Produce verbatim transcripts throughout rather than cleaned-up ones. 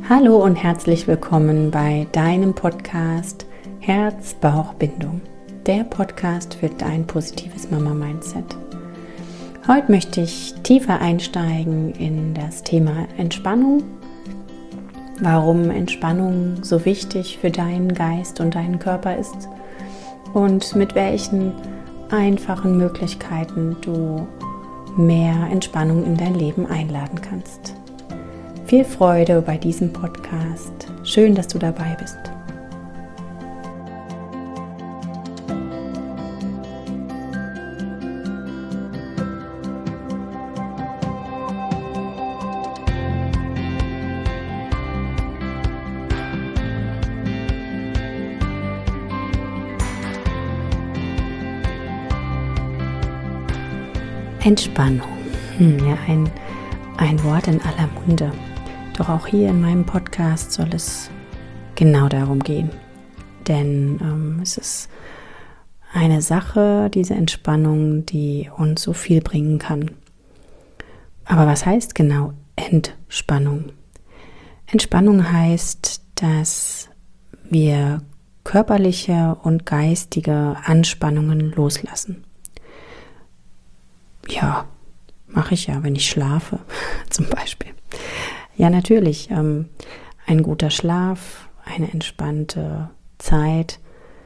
Hallo und herzlich willkommen bei deinem Podcast Herz-Bauch-Bindung, der Podcast für dein positives Mama-Mindset. Heute möchte ich tiefer einsteigen in das Thema Entspannung, warum Entspannung so wichtig für deinen Geist und deinen Körper ist und mit welchen einfachen Möglichkeiten du mehr Entspannung in dein Leben einladen kannst. Viel Freude bei diesem Podcast. Schön, dass du dabei bist. Entspannung. Hm, ja, ein, ein Wort in aller Munde. Doch auch hier in meinem Podcast soll es genau darum gehen. Denn ähm, es ist eine Sache, diese Entspannung, die uns so viel bringen kann. Aber was heißt genau Entspannung? Entspannung heißt, dass wir körperliche und geistige Anspannungen loslassen. Ja, mache ich ja, wenn ich schlafe, zum Beispiel. Ja, natürlich, ähm, ein guter Schlaf, eine entspannte Zeit.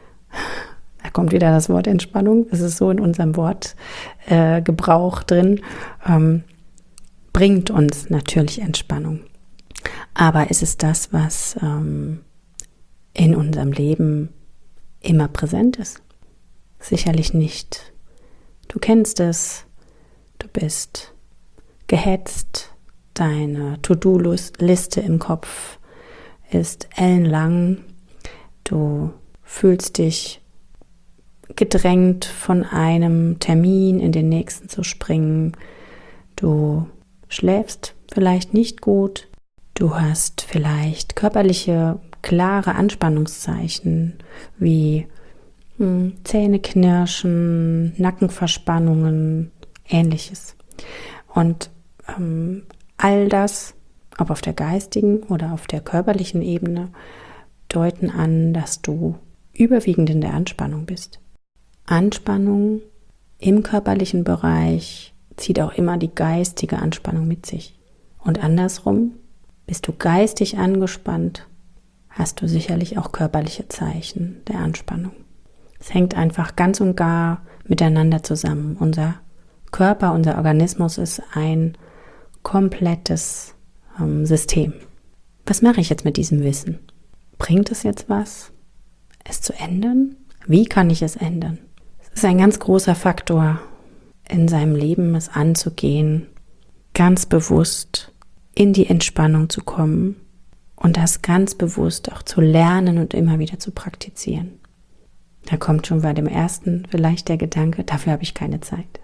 Da kommt wieder das Wort Entspannung, das ist so in unserem Wortgebrauch äh, drin, ähm, bringt uns natürlich Entspannung. Aber ist es das, was ähm, in unserem Leben immer präsent ist? Sicherlich nicht. Du kennst es. Du bist gehetzt, deine To-Do-Liste im Kopf ist ellenlang, du fühlst dich gedrängt, von einem Termin in den nächsten zu springen, du schläfst vielleicht nicht gut, du hast vielleicht körperliche, klare Anspannungszeichen wie hm, Zähneknirschen, Nackenverspannungen, Ähnliches. Und ähm, all das, ob auf der geistigen oder auf der körperlichen Ebene, deuten an, dass du überwiegend in der Anspannung bist. Anspannung im körperlichen Bereich zieht auch immer die geistige Anspannung mit sich. Und andersrum, bist du geistig angespannt, hast du sicherlich auch körperliche Zeichen der Anspannung. Es hängt einfach ganz und gar miteinander zusammen. Unser Körper, unser Organismus ist ein komplettes ähm, System. Was mache ich jetzt mit diesem Wissen? Bringt es jetzt was, es zu ändern? Wie kann ich es ändern? Es ist ein ganz großer Faktor in seinem Leben, es anzugehen, ganz bewusst in die Entspannung zu kommen und das ganz bewusst auch zu lernen und immer wieder zu praktizieren. Da kommt schon bei dem ersten vielleicht der Gedanke, dafür habe ich keine Zeit.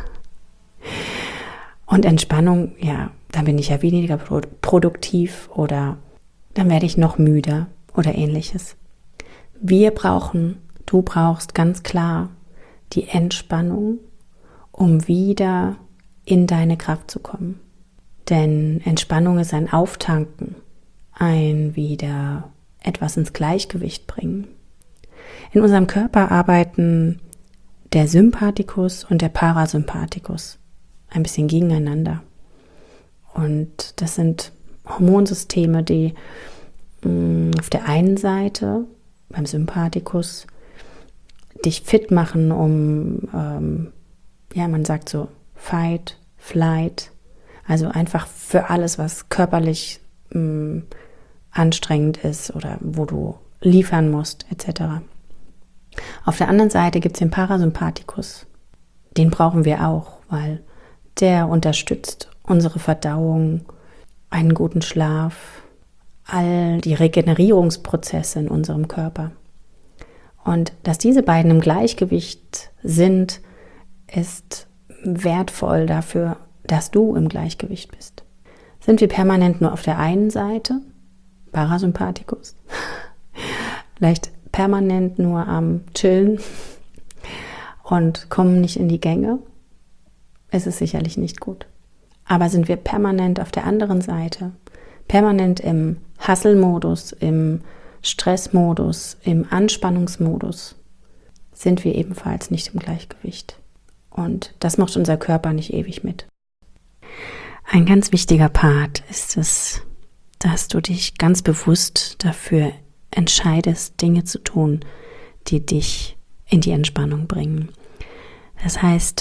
Und Entspannung, ja, dann bin ich ja weniger produktiv oder dann werde ich noch müder oder ähnliches. Wir brauchen, du brauchst ganz klar die Entspannung, um wieder in deine Kraft zu kommen. Denn Entspannung ist ein Auftanken, ein wieder etwas ins Gleichgewicht bringen. In unserem Körper arbeiten der Sympathikus und der Parasympathikus ein bisschen gegeneinander. Und das sind Hormonsysteme, die mh, auf der einen Seite beim Sympathikus dich fit machen, um, ähm, ja, man sagt so Fight, Flight, also einfach für alles, was körperlich mh, anstrengend ist oder wo du liefern musst, et cetera. Auf der anderen Seite gibt es den Parasympathikus. Den brauchen wir auch, weil der unterstützt unsere Verdauung, einen guten Schlaf, all die Regenerierungsprozesse in unserem Körper. Und dass diese beiden im Gleichgewicht sind, ist wertvoll dafür, dass du im Gleichgewicht bist. Sind wir permanent nur auf der einen Seite, Parasympathikus, vielleicht permanent nur am Chillen und kommen nicht in die Gänge, ist es sicherlich nicht gut. Aber sind wir permanent auf der anderen Seite, permanent im Hustle-Modus, im Stressmodus, im Anspannungsmodus sind wir ebenfalls nicht im Gleichgewicht. Und das macht unser Körper nicht ewig mit. Ein ganz wichtiger Part ist es, dass du dich ganz bewusst dafür entscheidest, Dinge zu tun, die dich in die Entspannung bringen. Das heißt,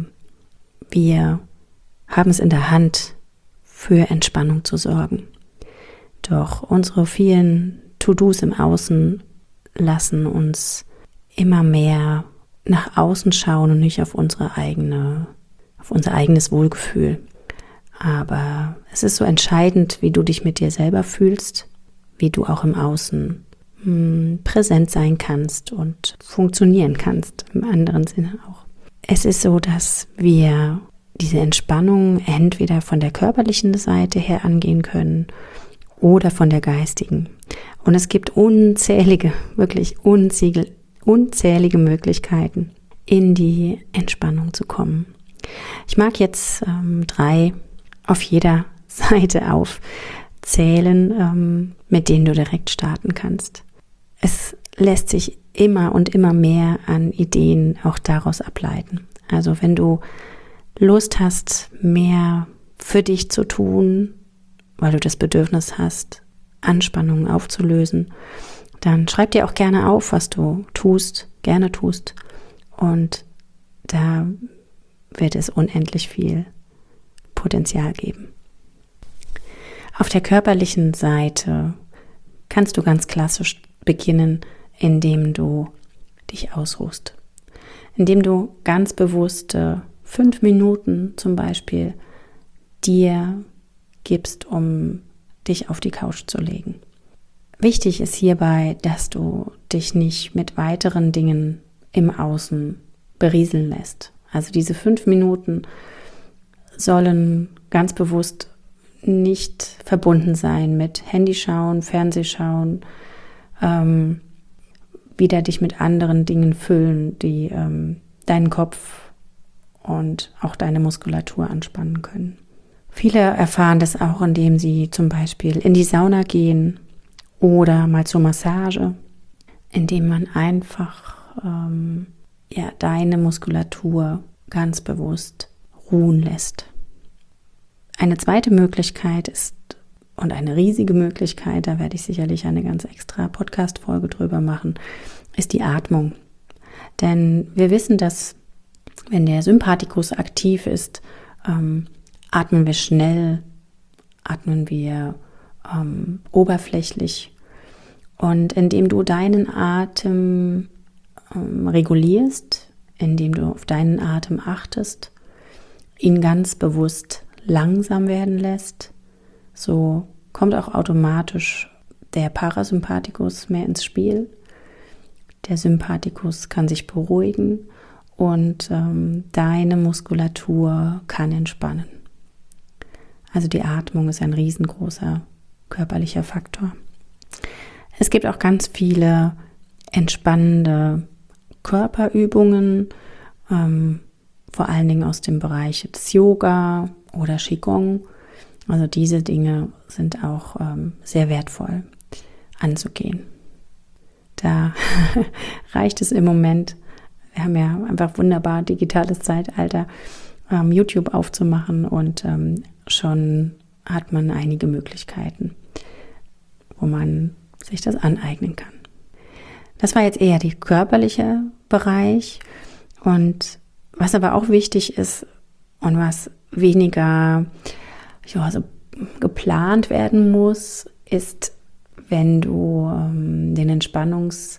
wir haben es in der Hand, für Entspannung zu sorgen. Doch unsere vielen To-Dos im Außen lassen uns immer mehr nach außen schauen und nicht auf unsere eigene, auf unser eigenes Wohlgefühl. Aber es ist so entscheidend, wie du dich mit dir selber fühlst, wie du auch im Außen mh, präsent sein kannst und funktionieren kannst, im anderen Sinne auch. Es ist so, dass wir diese Entspannung entweder von der körperlichen Seite her angehen können oder von der geistigen. Und es gibt unzählige, wirklich unzählige, unzählige Möglichkeiten, in die Entspannung zu kommen. Ich mag jetzt ähm, drei auf jeder Seite aufzählen, ähm, mit denen du direkt starten kannst. Es lässt sich immer und immer mehr an Ideen auch daraus ableiten. Also wenn du Lust hast, mehr für dich zu tun, weil du das Bedürfnis hast, Anspannungen aufzulösen, dann schreib dir auch gerne auf, was du tust, gerne tust. Und da wird es unendlich viel Potenzial geben. Auf der körperlichen Seite kannst du ganz klassisch beginnen, indem du dich ausruhst. Indem du ganz bewusst fünf Minuten zum Beispiel dir gibst, um dich auf die Couch zu legen. Wichtig ist hierbei, dass du dich nicht mit weiteren Dingen im Außen berieseln lässt. Also diese fünf Minuten sollen ganz bewusst nicht verbunden sein mit Handyschauen, Fernsehschauen, ähm, wieder dich mit anderen Dingen füllen, die ähm, deinen Kopf und auch deine Muskulatur anspannen können. Viele erfahren das auch, indem sie zum Beispiel in die Sauna gehen oder mal zur Massage, indem man einfach ähm, ja, deine Muskulatur ganz bewusst ruhen lässt. Eine zweite Möglichkeit ist, und eine riesige Möglichkeit, da werde ich sicherlich eine ganz extra Podcast-Folge drüber machen, ist die Atmung. Denn wir wissen, dass wenn der Sympathikus aktiv ist, ähm, atmen wir schnell, atmen wir ähm, oberflächlich. Und indem du deinen Atem ähm, regulierst, indem du auf deinen Atem achtest, ihn ganz bewusst langsam werden lässt, so kommt auch automatisch der Parasympathikus mehr ins Spiel. Der Sympathikus kann sich beruhigen und ähm, deine Muskulatur kann entspannen. Also die Atmung ist ein riesengroßer körperlicher Faktor. Es gibt auch ganz viele entspannende Körperübungen, ähm, vor allen Dingen aus dem Bereich des Yoga oder Qigong. Also diese Dinge sind auch ähm, sehr wertvoll anzugehen. Da reicht es im Moment, wir haben ja einfach wunderbar digitales Zeitalter, ähm, YouTube aufzumachen und ähm, schon hat man einige Möglichkeiten, wo man sich das aneignen kann. Das war jetzt eher der körperliche Bereich, und was aber auch wichtig ist und was weniger ja, so geplant werden muss, ist, wenn du ähm, den Entspannungsimpuls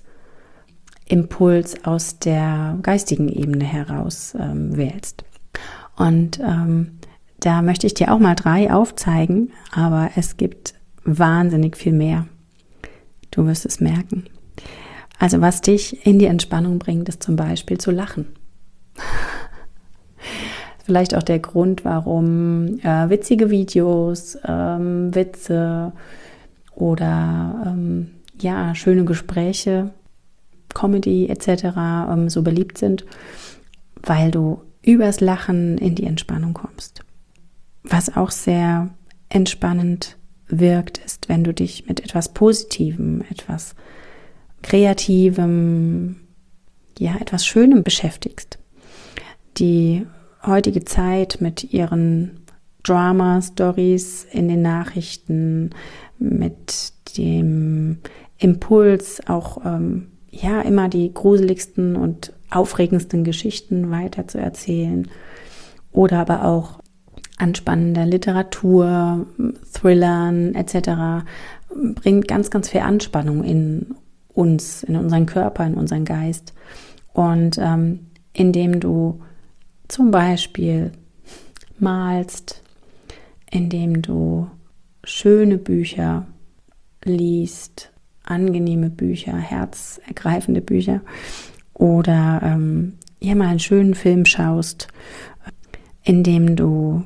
aus der geistigen Ebene heraus ähm, wählst. Und ähm, da möchte ich dir auch mal drei aufzeigen, aber es gibt wahnsinnig viel mehr. Du wirst es merken. Also was dich in die Entspannung bringt, ist zum Beispiel zu lachen. Vielleicht auch der Grund, warum äh, witzige Videos, ähm, Witze oder ähm, ja, schöne Gespräche, Comedy et cetera ähm, so beliebt sind, weil du übers Lachen in die Entspannung kommst. Was auch sehr entspannend wirkt, ist, wenn du dich mit etwas Positivem, etwas Kreativem, ja, etwas Schönem beschäftigst. Die heutige Zeit mit ihren Drama-Stories in den Nachrichten, mit dem Impuls, auch ähm, ja immer die gruseligsten und aufregendsten Geschichten weiter zu erzählen oder aber auch anspannender Literatur, Thrillern et cetera bringt ganz, ganz viel Anspannung in uns, in unseren Körper, in unseren Geist. Und ähm, indem du zum Beispiel malst, indem du schöne Bücher liest, angenehme Bücher, herzergreifende Bücher oder ähm, ja mal einen schönen Film schaust, indem du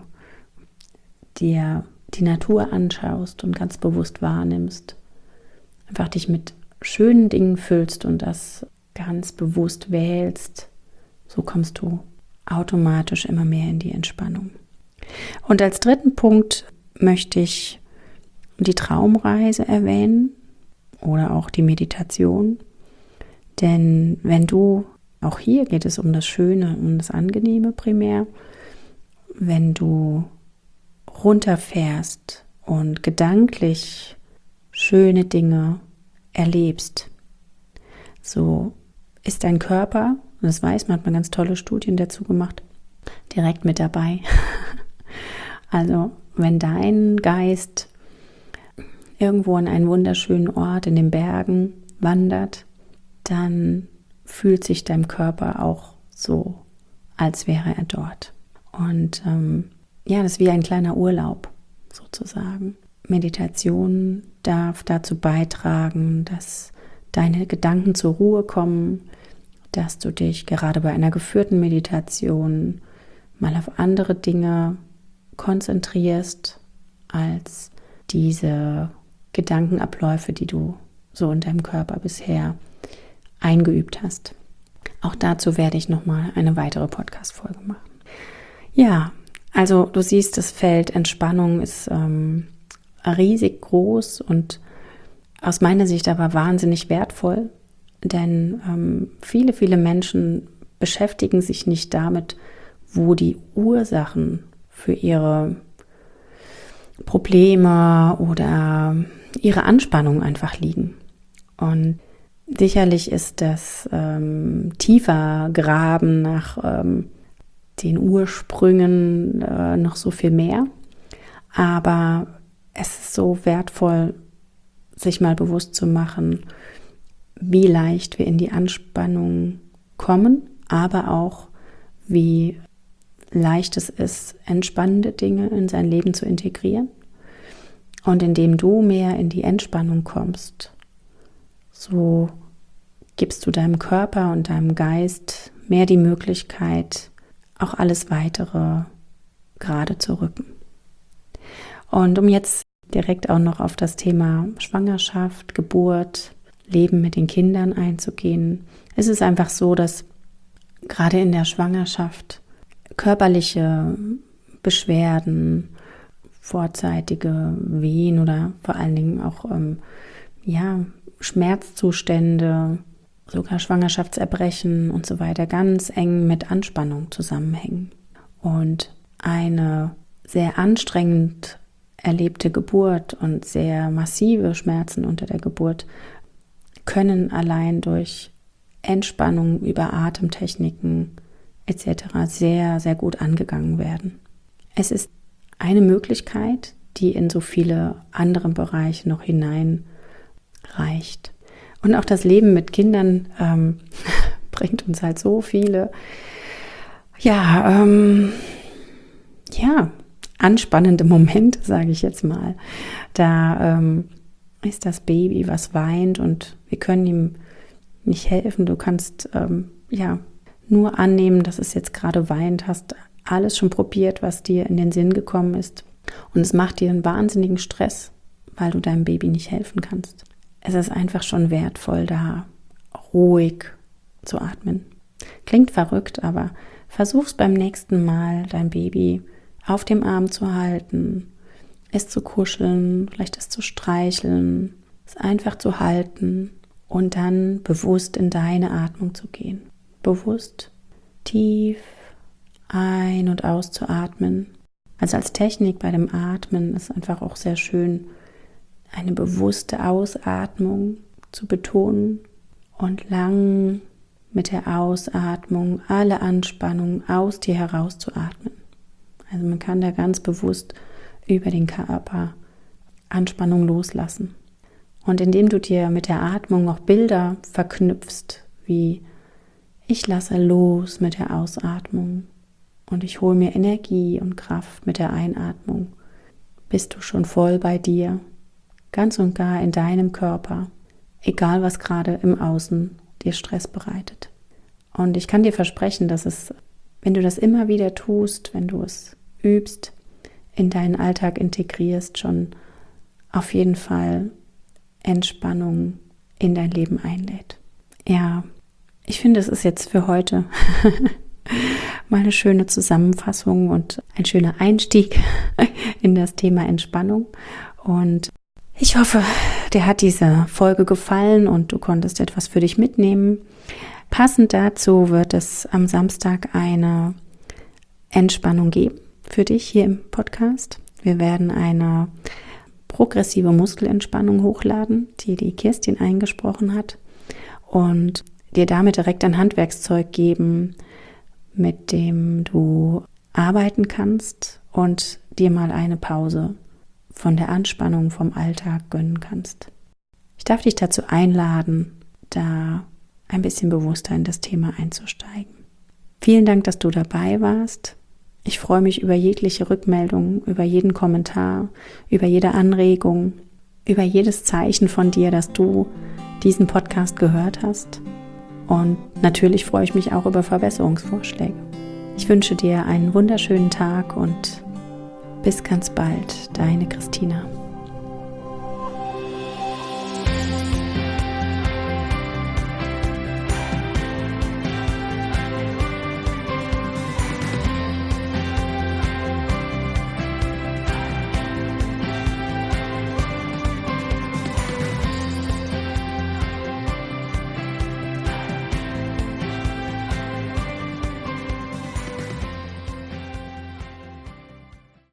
dir die Natur anschaust und ganz bewusst wahrnimmst, einfach dich mit schönen Dingen füllst und das ganz bewusst wählst, so kommst du automatisch immer mehr in die Entspannung. Und als dritten Punkt möchte ich die Traumreise erwähnen oder auch die Meditation. Denn wenn du, auch hier geht es um das Schöne, um das Angenehme primär, wenn du runterfährst und gedanklich schöne Dinge erlebst, so ist dein Körper, und das weiß man, hat man ganz tolle Studien dazu gemacht, direkt mit dabei. Also wenn dein Geist irgendwo an einen wunderschönen Ort in den Bergen wandert, dann fühlt sich dein Körper auch so, als wäre er dort. Und ähm, ja, das ist wie ein kleiner Urlaub sozusagen. Meditation darf dazu beitragen, dass deine Gedanken zur Ruhe kommen, dass du dich gerade bei einer geführten Meditation mal auf andere Dinge konzentrierst als diese Gedankenabläufe, die du so in deinem Körper bisher eingeübt hast. Auch dazu werde ich nochmal eine weitere Podcast-Folge machen. Ja, also du siehst, das Feld Entspannung ist ähm, riesig groß und aus meiner Sicht aber wahnsinnig wertvoll, denn ähm, viele, viele Menschen beschäftigen sich nicht damit, wo die Ursachen für ihre Probleme oder ihre Anspannung einfach liegen. Und sicherlich ist das ähm, tiefer Graben nach ähm, den Ursprüngen äh, noch so viel mehr. Aber es ist so wertvoll, sich mal bewusst zu machen, wie leicht wir in die Anspannung kommen, aber auch wie leicht es ist, entspannende Dinge in sein Leben zu integrieren. Und indem du mehr in die Entspannung kommst, so gibst du deinem Körper und deinem Geist mehr die Möglichkeit, auch alles Weitere gerade zu rücken. Und um jetzt direkt auch noch auf das Thema Schwangerschaft, Geburt, Leben mit den Kindern einzugehen, ist es einfach so, dass gerade in der Schwangerschaft körperliche Beschwerden, vorzeitige Wehen oder vor allen Dingen auch ähm, ja, Schmerzzustände, sogar Schwangerschaftserbrechen und so weiter ganz eng mit Anspannung zusammenhängen. Und eine sehr anstrengend erlebte Geburt und sehr massive Schmerzen unter der Geburt können allein durch Entspannung über Atemtechniken et cetera sehr, sehr gut angegangen werden. Es ist eine Möglichkeit, die in so viele andere Bereiche noch hineinreicht. Und auch das Leben mit Kindern ähm, bringt uns halt so viele, ja, ähm, ja, anspannende Momente, sage ich jetzt mal. Da ähm, ist das Baby, was weint und wir können ihm nicht helfen. Du kannst ähm, ja nur annehmen, dass es jetzt gerade weint, hast alles schon probiert, was dir in den Sinn gekommen ist. Und es macht dir einen wahnsinnigen Stress, weil du deinem Baby nicht helfen kannst. Es ist einfach schon wertvoll, da ruhig zu atmen. Klingt verrückt, aber versuch's beim nächsten Mal, dein Baby auf dem Arm zu halten es zu kuscheln, vielleicht es zu streicheln, es einfach zu halten und dann bewusst in deine Atmung zu gehen. Bewusst tief ein- und auszuatmen. Also als Technik bei dem Atmen ist einfach auch sehr schön, eine bewusste Ausatmung zu betonen und lang mit der Ausatmung alle Anspannung aus dir herauszuatmen. Also man kann da ganz bewusst über den Körper Anspannung loslassen. Und indem du dir mit der Atmung auch Bilder verknüpfst, wie ich lasse los mit der Ausatmung und ich hole mir Energie und Kraft mit der Einatmung, bist du schon voll bei dir, ganz und gar in deinem Körper, egal was gerade im Außen dir Stress bereitet. Und ich kann dir versprechen, dass es, wenn du das immer wieder tust, wenn du es übst, in deinen Alltag integrierst, schon auf jeden Fall Entspannung in dein Leben einlädt. Ja, ich finde, es ist jetzt für heute mal eine schöne Zusammenfassung und ein schöner Einstieg in das Thema Entspannung. Und ich hoffe, dir hat diese Folge gefallen und du konntest etwas für dich mitnehmen. Passend dazu wird es am Samstag eine Entspannung geben für dich hier im Podcast. Wir werden eine progressive Muskelentspannung hochladen, die die Kirstin eingesprochen hat, und dir damit direkt ein Handwerkszeug geben, mit dem du arbeiten kannst und dir mal eine Pause von der Anspannung vom Alltag gönnen kannst. Ich darf dich dazu einladen, da ein bisschen bewusster in das Thema einzusteigen. Vielen Dank, dass du dabei warst. Ich freue mich über jegliche Rückmeldung, über jeden Kommentar, über jede Anregung, über jedes Zeichen von dir, dass du diesen Podcast gehört hast. Und natürlich freue ich mich auch über Verbesserungsvorschläge. Ich wünsche dir einen wunderschönen Tag und bis ganz bald, deine Christina.